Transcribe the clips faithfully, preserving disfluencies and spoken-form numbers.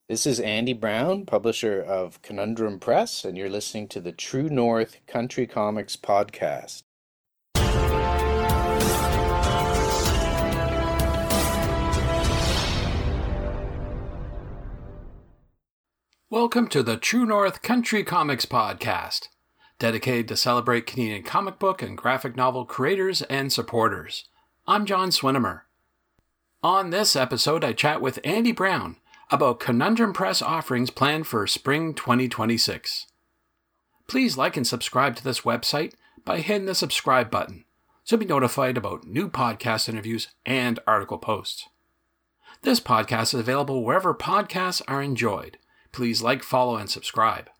This is Andy Brown, publisher of Conundrum Press, and you're listening to the True North Country Comics Podcast. Welcome to the True North Country Comics Podcast, dedicated to celebrate Canadian comic book and graphic novel creators and supporters. I'm John Swinimer. On this episode, I chat with Andy Brown about Conundrum Press offerings planned for spring twenty twenty-six. Please like and subscribe to this website by hitting the subscribe button, so be notified about new podcast interviews and article posts. This podcast is available wherever podcasts are enjoyed. Please like, follow, and subscribe.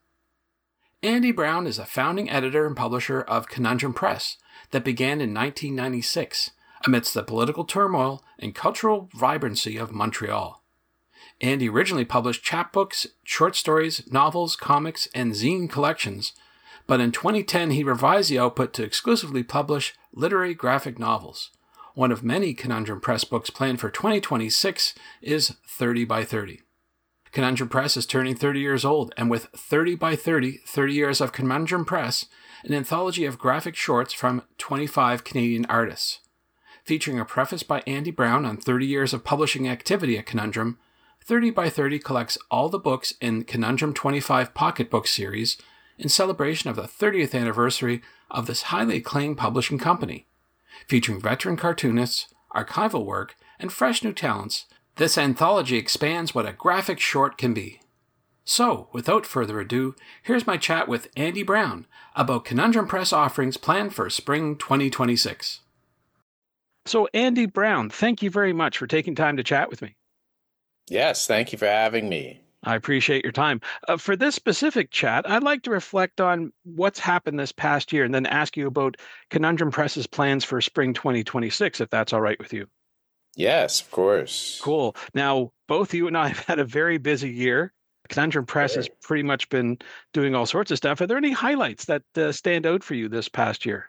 Andy Brown is a founding editor and publisher of Conundrum Press that began in nineteen ninety-six amidst the political turmoil and cultural vibrancy of Montreal. Andy originally published chapbooks, short stories, novels, comics, and zine collections, but in twenty ten he revised the output to exclusively publish literary graphic novels. One of many Conundrum Press books planned for twenty twenty-six is thirty by thirty. Conundrum Press is turning thirty years old, and with thirty by thirty, thirty years of Conundrum Press, an anthology of graphic shorts from twenty-five Canadian artists. Featuring a preface by Andy Brown on thirty years of publishing activity at Conundrum, thirty by thirty collects all the books in Conundrum twenty-five Pocketbook series in celebration of the thirtieth anniversary of this highly acclaimed publishing company. Featuring veteran cartoonists, archival work, and fresh new talents, this anthology expands what a graphic short can be. So, without further ado, here's my chat with Andy Brown about Conundrum Press offerings planned for spring twenty twenty-six. So, Andy Brown, thank you very much for taking time to chat with me. Yes, thank you for having me. I appreciate your time. Uh, for this specific chat, I'd like to reflect on what's happened this past year and then ask you about Conundrum Press's plans for spring twenty twenty-six, if that's all right with you. Yes, of course. Cool. Now, both you and I have had a very busy year. Conundrum Press sure. has pretty much been doing all sorts of stuff. Are there any highlights that uh, stand out for you this past year?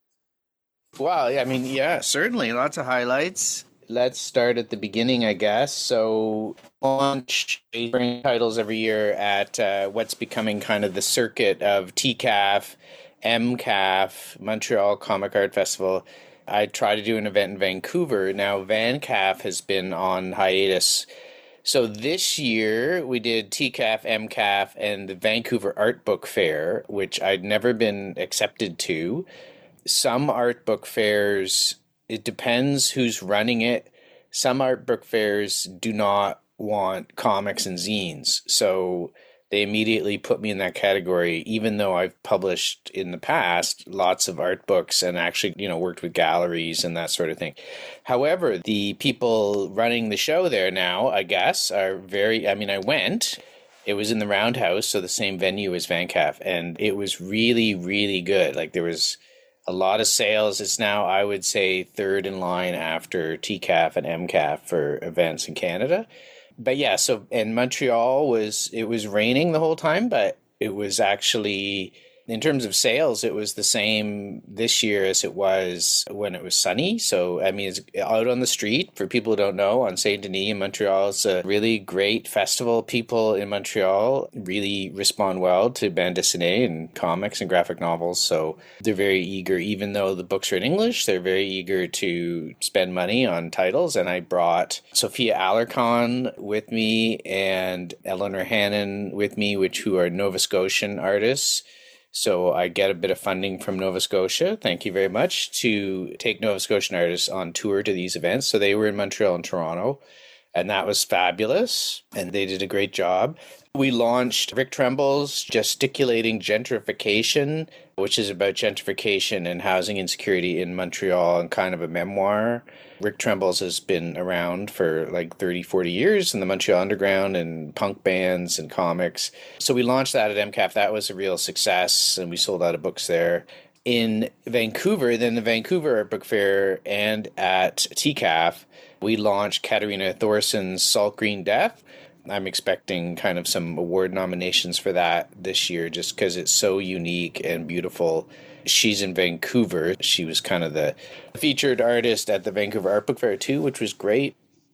Well, I mean, yeah, certainly. Lots of highlights. Let's start at the beginning, I guess. So, launch spring titles every year at uh, what's becoming kind of the circuit of T C A F, M C A F, Montreal Comic Art Festival. I try to do an event in Vancouver. Now, Van C A F has been on hiatus. So this year, we did T C A F, M C A F, and the Vancouver Art Book Fair, which I'd never been accepted to. Some art book fairs, it depends who's running it. Some art book fairs do not want comics and zines. So they immediately put me in that category, even though I've published in the past lots of art books and actually, you know, worked with galleries and that sort of thing. However, the people running the show there now, I guess, are very, I mean, I went, it was in the Roundhouse, so the same venue as Van C A F, and it was really, really good. Like there was a lot of sales. It's now, I would say, third in line after T C A F and M C A F for events in Canada. But yeah, so in Montreal was, it was raining the whole time, but it was actually, in terms of sales, it was the same this year as it was when it was sunny. So, I mean, it's out on the street for people who don't know on Saint Denis in Montreal. It's a really great festival. People in Montreal really respond well to bande dessinée and comics and graphic novels. So they're very eager, even though the books are in English, they're very eager to spend money on titles. And I brought Sophia Alarcon with me and Eleanor Hannon with me, which who are Nova Scotian artists. So I get a bit of funding from Nova Scotia, thank you very much, to take Nova Scotian artists on tour to these events. So they were in Montreal and Toronto, and that was fabulous, and they did a great job. We launched Rick Tremble's Gesticulating Gentrification, which is about gentrification and housing insecurity in Montreal and kind of a memoir. Rick Tremble's has been around for like thirty, forty years in the Montreal Underground and punk bands and comics. So we launched that at M C A F. That was a real success, and we sold out of books there. In Vancouver, then the Vancouver Art Book Fair and at T C A F, we launched Katarina Thorson's Salt Green Death. I'm expecting kind of some award nominations for that this year just because it's so unique and beautiful. She's in Vancouver. She was kind of the featured artist at the Vancouver Art Book Fair too, which was great.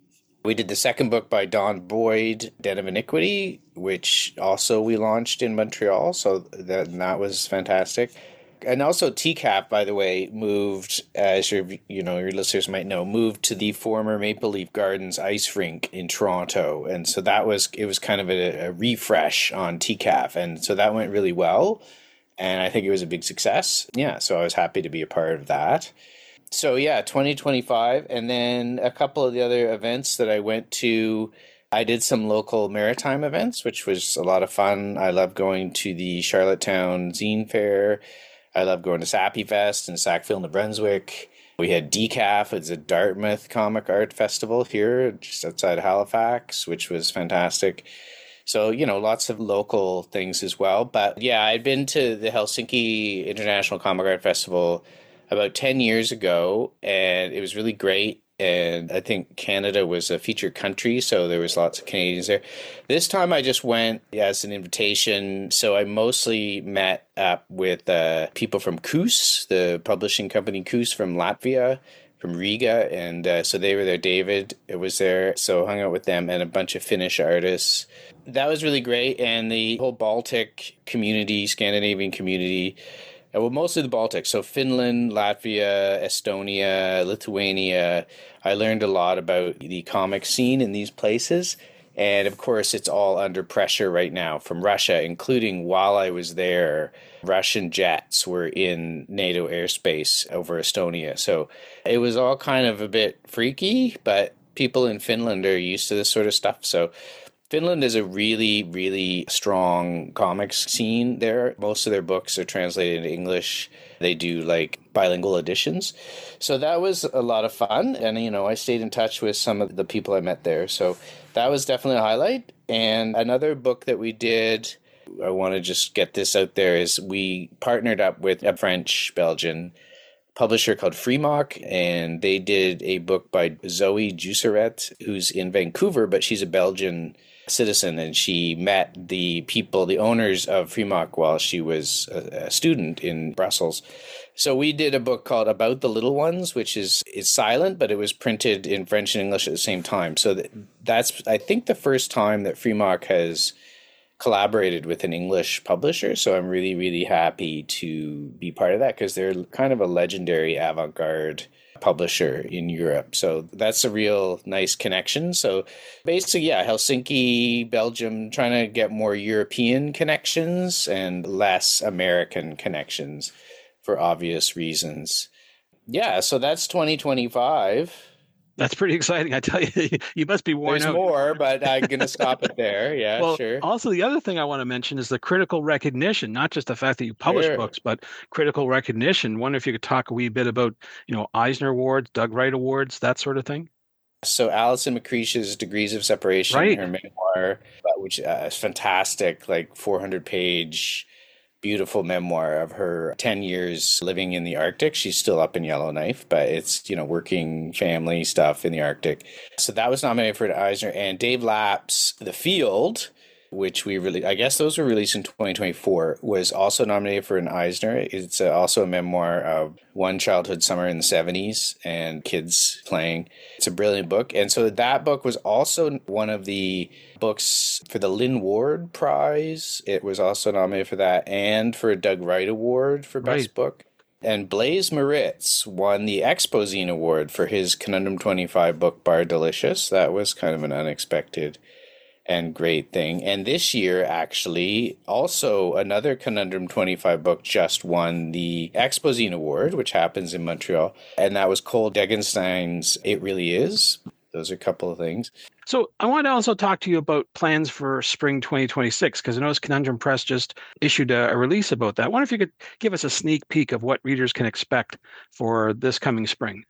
We did the second book by Don Boyd, Den of Iniquity, which also we launched in Montreal, so that, that was fantastic. And also T C A F, by the way, moved, as your you know your listeners might know, moved to the former Maple Leaf Gardens ice rink in Toronto, and so that was it was kind of a, a refresh on T C A F, and so that went really well, and I think it was a big success. Yeah, so I was happy to be a part of that. So yeah, twenty twenty-five, and then a couple of the other events that I went to. I did some local maritime events, which was a lot of fun. I love going to the Charlottetown Zine Fair. I love going to Sappy Fest in Sackville, New Brunswick. We had D C A F, it's a Dartmouth Comic Art Festival here just outside Halifax, which was fantastic. So, you know, lots of local things as well. But yeah, I'd been to the Helsinki International Comic Art Festival about ten years ago, and it was really great. And I think Canada was a featured country, so there was lots of Canadians there. This time I just went as an invitation, so I mostly met up with uh, people from Koos, the publishing company Koos from Latvia, from Riga, and uh, so they were there. David was there, so hung out with them and a bunch of Finnish artists. That was really great, and the whole Baltic community, Scandinavian community, well, mostly the Baltics. So Finland, Latvia, Estonia, Lithuania. I learned a lot about the comic scene in these places. And of course, it's all under pressure right now from Russia, including while I was there, Russian jets were in NATO airspace over Estonia. So it was all kind of a bit freaky, but people in Finland are used to this sort of stuff. So Finland is a really, really strong comics scene there. Most of their books are translated into English. They do like bilingual editions. So that was a lot of fun. And, you know, I stayed in touch with some of the people I met there. So that was definitely a highlight. And another book that we did, I want to just get this out there, is we partnered up with a French-Belgian publisher called Freemock, and they did a book by Zoe Jusseret, who's in Vancouver, but she's a Belgian citizen, and she met the people, the owners of Freemock, while she was a, a student in Brussels. So we did a book called About the Little Ones, which is is silent, but it was printed in French and English at the same time. So that, that's, I think, the first time that Freemock has collaborated with an English publisher. So I'm really, really happy to be part of that, because they're kind of a legendary avant-garde publisher in Europe. So that's a real nice connection. So basically, yeah, Helsinki, Belgium, trying to get more European connections and less American connections for obvious reasons. Yeah, so that's twenty twenty-five. That's pretty exciting. I tell you, you must be worn There's out. There's more, but I'm going to stop it there. Yeah, well, sure. Also, the other thing I want to mention is the critical recognition, not just the fact that you publish sure. books, but critical recognition. Wonder if you could talk a wee bit about, you know, Eisner Awards, Doug Wright Awards, that sort of thing. So Alison McCreish's Degrees of Separation, right. her memoir, which uh, is fantastic, like four hundred page, beautiful memoir of her ten years living in the Arctic. She's still up in Yellowknife, but it's, you know, working family stuff in the Arctic. So that was nominated for an Eisner. And Dave Lapp's The Field, which we really, I guess those were released in twenty twenty-four, was also nominated for an Eisner. It's uh, also a memoir of one childhood summer in the seventies and kids playing. It's a brilliant book. And so that book was also one of the books for the Lynn Ward Prize. It was also nominated for that, and for a Doug Wright Award for Best right. Book. And Blaise Moritz won the Exposine Award for his Conundrum twenty-five book, Bar Delicious. That was kind of an unexpected and great thing. And this year, actually, also another Conundrum twenty-five book just won the Exposine Award, which happens in Montreal. And that was Cole Degenstein's It Really Is. Those are a couple of things. So I want to also talk to you about plans for spring twenty twenty-six, because I noticed Conundrum Press just issued a, a release about that. I wonder if you could give us a sneak peek of what readers can expect for this coming spring.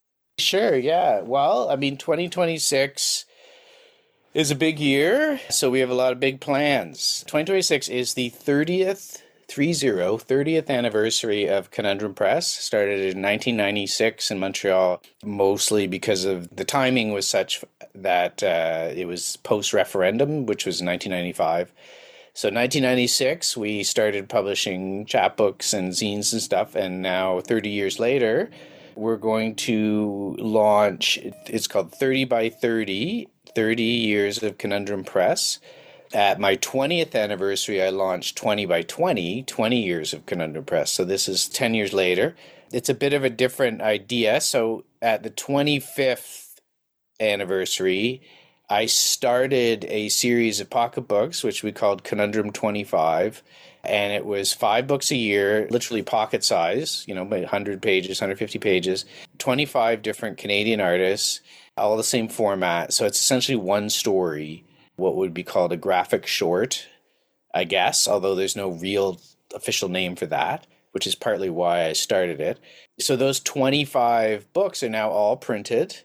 Sure, yeah. Well, I mean, twenty twenty-six is a big year, so we have a lot of big plans. twenty twenty-six is the thirtieth, three zero, thirtieth anniversary of Conundrum Press. Started in nineteen ninety-six in Montreal, mostly because of the timing was such that uh, it was post-referendum, which was nineteen ninety-five. So nineteen ninety-six, we started publishing chapbooks and zines and stuff, and now thirty years later, we're going to launch, it's called thirty by thirty, thirty Years of Conundrum Press. At my twentieth anniversary, I launched twenty by twenty, twenty Years of Conundrum Press. So this is ten years later. It's a bit of a different idea. So at the twenty-fifth anniversary, I started a series of pocketbooks, which we called Conundrum twenty-five. And it was five books a year, literally pocket size, you know, one hundred pages, one hundred fifty pages, twenty-five different Canadian artists, all the same format. So it's essentially one story, what would be called a graphic short, I guess, although there's no real official name for that, which is partly why I started it. So those twenty-five books are now all printed,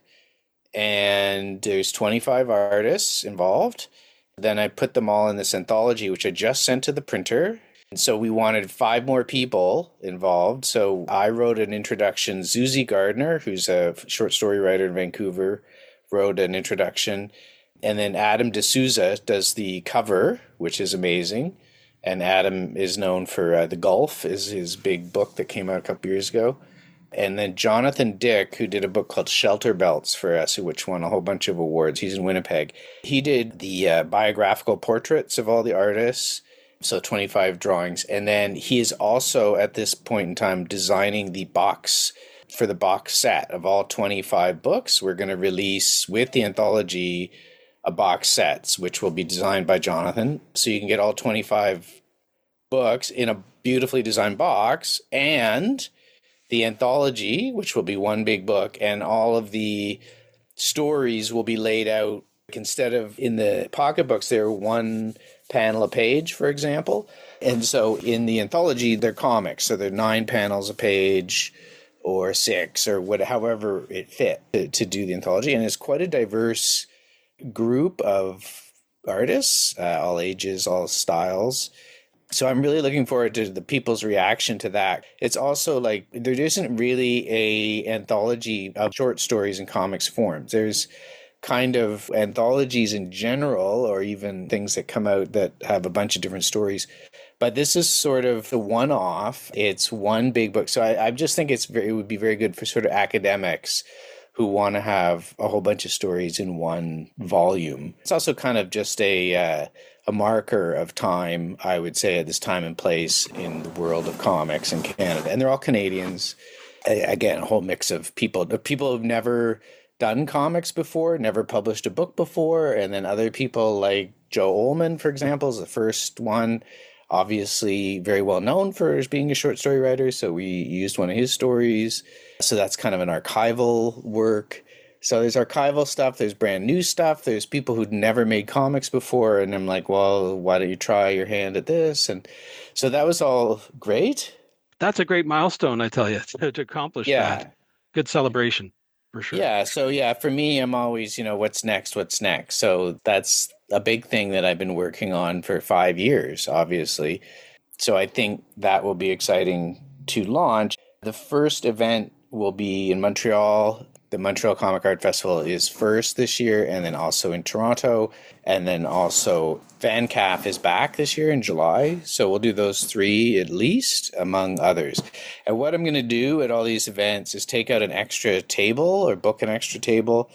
and there's twenty-five artists involved. Then I put them all in this anthology, which I just sent to the printer. And so we wanted five more people involved. So I wrote an introduction. Zuzi Gardner, who's a short story writer in Vancouver, wrote an introduction. And then Adam D'Souza does the cover, which is amazing. And Adam is known for uh, The Gulf, is his big book that came out a couple years ago. And then Jonathan Dick, who did a book called Shelter Belts for us, which won a whole bunch of awards. He's in Winnipeg. He did the uh, biographical portraits of all the artists, so twenty-five drawings. And then he is also, at this point in time, designing the box for the box set of all twenty-five books. We're going to release with the anthology a box sets, which will be designed by Jonathan. So you can get all twenty-five books in a beautifully designed box, and the anthology, which will be one big book, and all of the stories will be laid out. Instead of in the pocketbooks, they're one panel a page, for example. And so in the anthology, they're comics. So they're nine panels a page or six or what, however it fit to, to do the anthology. And it's quite a diverse group of artists, uh, all ages, all styles. So I'm really looking forward to the people's reaction to that. It's also like there isn't really a anthology of short stories in comics form. There's kind of anthologies in general, or even things that come out that have a bunch of different stories. But this is sort of the one-off. It's one big book. So I, I just think it's very, it would be very good for sort of academics who want to have a whole bunch of stories in one volume. It's also kind of just a uh, a marker of time, I would say, at this time and place in the world of comics in Canada. And they're all Canadians. Again, a whole mix of people. The people who've never done comics before, never published a book before, and then other people like Joe Ullman, for example, is the first one. Obviously very well known for being a short story writer, so we used one of his stories. So that's kind of an archival work. So there's archival stuff, there's brand new stuff, there's people who'd never made comics before, and I'm like, well, why don't you try your hand at this? And so that was all great. That's a great milestone, I tell you, to, to accomplish yeah. that. Good celebration, for sure. Yeah, so yeah, for me, I'm always, you know, what's next, what's next? So that's a big thing that I've been working on for five years, obviously. So I think that will be exciting to launch. The first event will be in Montreal. The Montreal Comic Art Festival is first this year, and then also in Toronto. And then also VanCaf is back this year in July. So we'll do those three at least, among others. And what I'm going to do at all these events is take out an extra table or book an extra table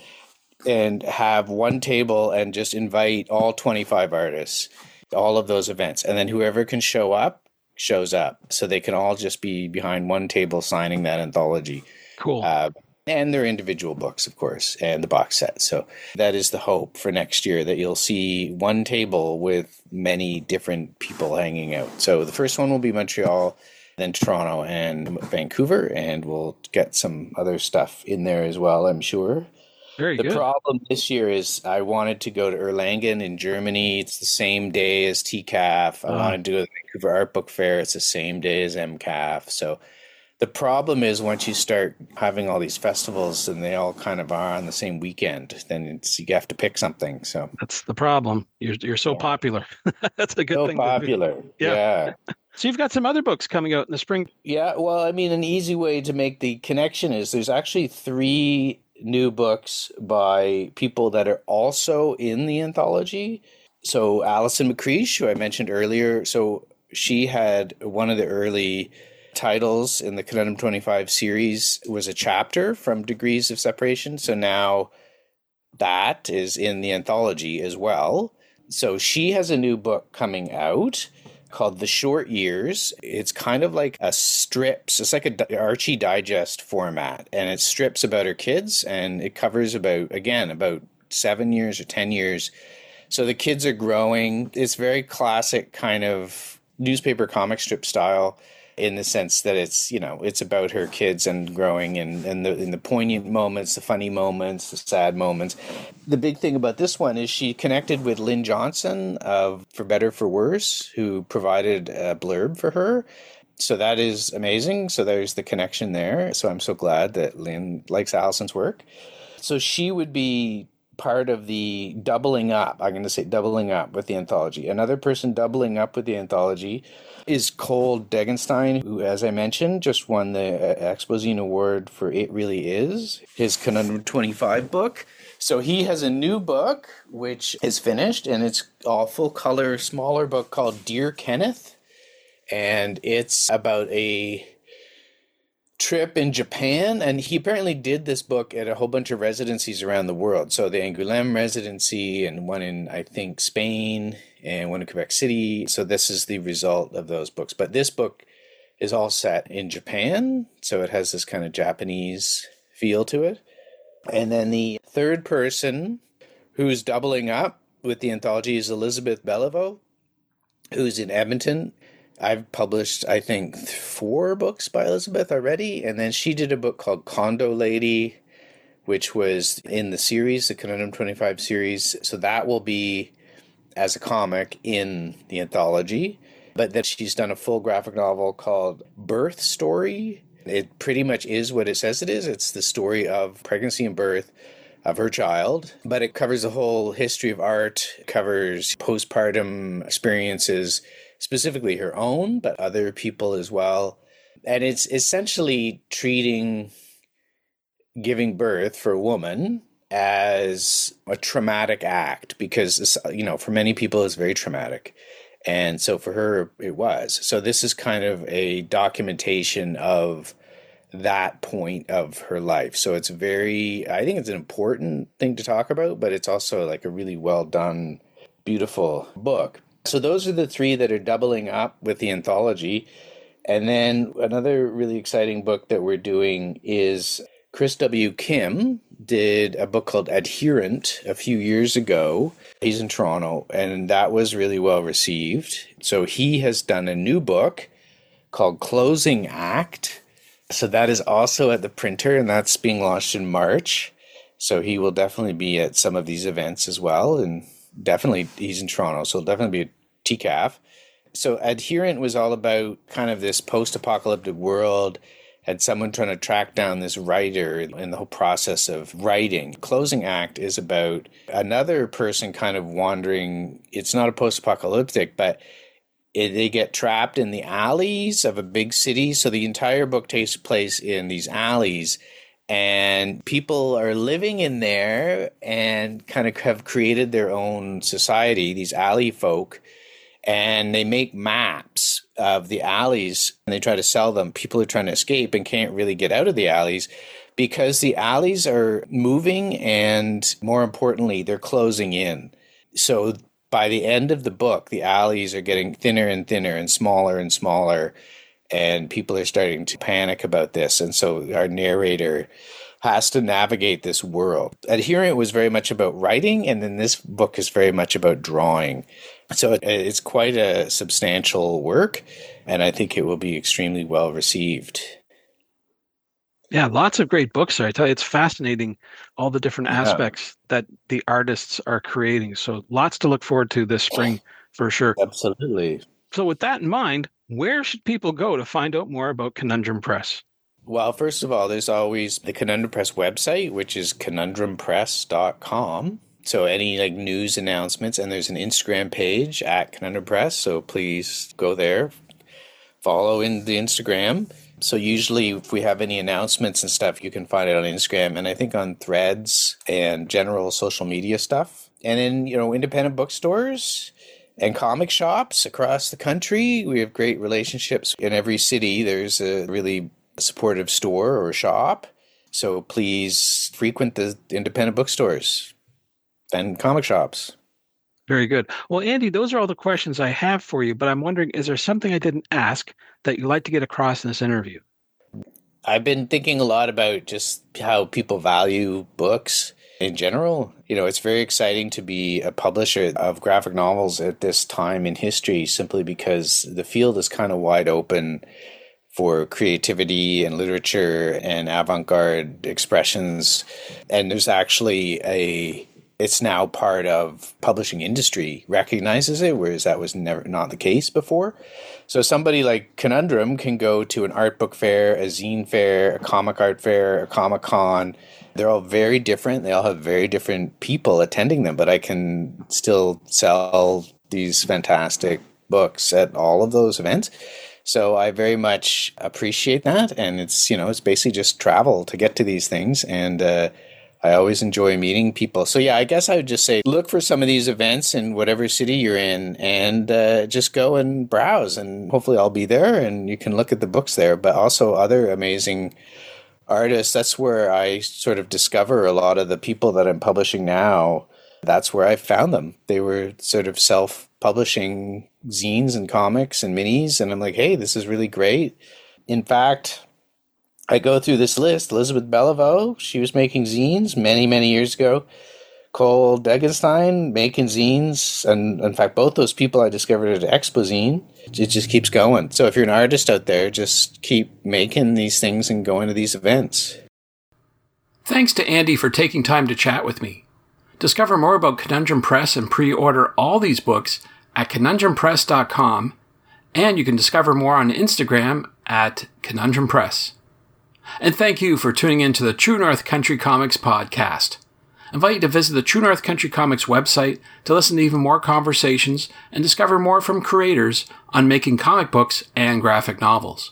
and have one table and just invite all twenty-five artists, all of those events. And then whoever can show up, shows up. So they can all just be behind one table signing that anthology. Cool. Uh, and their individual books, of course, and the box set. So that is the hope for next year, that you'll see one table with many different people hanging out. So the first one will be Montreal, then Toronto and Vancouver, and we'll get some other stuff in there as well, I'm sure. Very the good. problem this year is I wanted to go to Erlangen in Germany. It's the same day as T C A F. I Oh. wanted to go to the Vancouver Art Book Fair. It's the same day as M C A F. So the problem is once you start having all these festivals and they all kind of are on the same weekend, then it's, you have to pick something. So That's the problem. You're you're so Yeah. popular. That's a good so thing. to do. popular. Yeah. yeah. So you've got some other books coming out in the spring. Yeah, well, I mean, an easy way to make the connection is there's actually three new books by people that are also in the anthology. So Alison McCreish, who I mentioned earlier, so she had one of the early titles in the Conundrum twenty-five series was a chapter from Degrees of Separation. So now that is in the anthology as well. So she has a new book coming out called The Short Years. It's kind of like a strips. It's like a Archie Digest format, and it strips about her kids, and it covers about, again, about seven years or ten years. So the kids are growing. It's very classic kind of newspaper comic strip style, in the sense that it's, you know, it's about her kids and growing, and, and the, in the poignant moments, the funny moments, the sad moments. The big thing about this one is she connected with Lynn Johnson of For Better For Worse, who provided a blurb for her. So that is amazing. So there's the connection there. So I'm so glad that Lynn likes Allison's work. So she would be part of the doubling up, I'm going to say doubling up with the anthology. Another person doubling up with the anthology is Cole Degenstein, who, as I mentioned, just won the Exposine Award for It Really Is, his Conundrum twenty-five book. So he has a new book, which is finished, and it's all full color, smaller book called Dear Kenneth. And it's about a trip in Japan, and he apparently did this book at a whole bunch of residencies around the world. So the Angoulême residency, and one in, I think, Spain, and one in Quebec City. So this is the result of those books. But this book is all set in Japan, so it has this kind of Japanese feel to it. And then the third person who's doubling up with the anthology is Elizabeth Beliveau, who's in Edmonton. I've published, I think, four books by Elizabeth already. And then she did a book called Condo Lady, which was in the series, the Conundrum twenty-five series. So that will be as a comic in the anthology. But then she's done a full graphic novel called Birth Story. It pretty much is what it says it is. It's the story of pregnancy and birth of her child. But it covers the whole history of art, covers postpartum experiences, specifically her own, but other people as well. And it's essentially treating giving birth for a woman as a traumatic act, because, you know, for many people it's very traumatic. And so for her, it was. So this is kind of a documentation of that point of her life. So it's very, I think it's an important thing to talk about, but it's also like a really well done, beautiful book. So those are the three that are doubling up with the anthology. And then another really exciting book that we're doing is Chris W. Kim did a book called Adherent a few years ago. He's in Toronto, and that was really well received. So he has done a new book called Closing Act. So that is also at the printer, and that's being launched in March. So he will definitely be at some of these events as well. And definitely he's in Toronto, so it'll definitely be a T C A F. So Adherent was all about kind of this post-apocalyptic world, had someone trying to track down this writer in the whole process of writing. Closing Act is about another person kind of wandering. It's not a post-apocalyptic, but it, they get trapped in the alleys of a big city. So the entire book takes place in these alleys, and people are living in there and kind of have created their own society, these alley folk. And they make maps of the alleys, and they try to sell them. People are trying to escape and can't really get out of the alleys because the alleys are moving, and more importantly, they're closing in. So by the end of the book, the alleys are getting thinner and thinner and smaller and smaller, and people are starting to panic about this. And so our narrator has to navigate this world. Adherent was very much about writing, and then this book is very much about drawing. So it's quite a substantial work, and I think it will be extremely well received. Yeah, lots of great books there. I tell you, it's fascinating, all the different Yeah. aspects that the artists are creating. So lots to look forward to this spring for sure. Absolutely. So with that in mind, where should people go to find out more about Conundrum Press? Well, first of all, there's always the Conundrum Press website, which is conundrum press dot com. So any like news announcements, and there's an Instagram page at Conundrum Press. So please go there, follow in the Instagram. So usually if we have any announcements and stuff, you can find it on Instagram, and I think on Threads and general social media stuff. And then, you know, independent bookstores and comic shops across the country. We have great relationships. In every city, there's a really supportive store or shop. So please frequent the independent bookstores and comic shops. Very good. Well, Andy, those are all the questions I have for you, but I'm wondering, is there something I didn't ask that you'd like to get across in this interview? I've been thinking a lot about just how people value books in general. You know, it's very exciting to be a publisher of graphic novels at this time in history, simply because the field is kind of wide open for creativity and literature and avant-garde expressions. And there's actually a, it's now part of publishing industry recognizes it, whereas that was never not the case before. So somebody like Conundrum can go to an art book fair, a zine fair, a comic art fair, a Comic-Con. They're all very different. They all have very different people attending them, but I can still sell these fantastic books at all of those events. So I very much appreciate that. And it's, you know, it's basically just travel to get to these things. And uh, I always enjoy meeting people. So yeah, I guess I would just say, look for some of these events in whatever city you're in and uh, just go and browse. And hopefully I'll be there and you can look at the books there, but also other amazing artists. That's where I sort of discover a lot of the people that I'm publishing now. That's where I found them. They were sort of self-publishing zines and comics and minis. And I'm like, hey, this is really great. In fact, I go through this list. Elizabeth Beliveau, she was making zines many, many years ago. Cole Degenstein making zines. And in fact, both those people I discovered at Expozine. It just keeps going. So if you're an artist out there, just keep making these things and going to these events. Thanks to Andy for taking time to chat with me. Discover more about Conundrum Press and pre-order all these books at conundrum press dot com, and you can discover more on Instagram at Conundrum Press. And thank you for tuning in to the True North Country Comics podcast. I invite you to visit the True North Country Comics website to listen to even more conversations and discover more from creators on making comic books and graphic novels.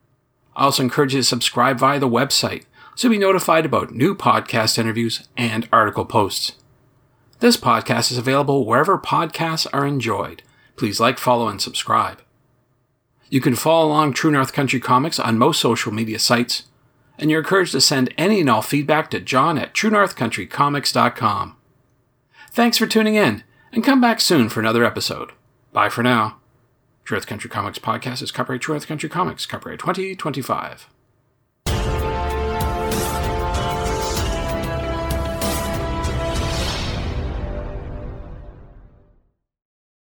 I also encourage you to subscribe via the website so you'll be notified about new podcast interviews and article posts. This podcast is available wherever podcasts are enjoyed. Please like, follow, and subscribe. You can follow along True North Country Comics on most social media sites, and you're encouraged to send any and all feedback to John at true north country comics dot com. Thanks for tuning in, and come back soon for another episode. Bye for now. True North Country Comics Podcast is copyright True North Country Comics, copyright twenty twenty-five.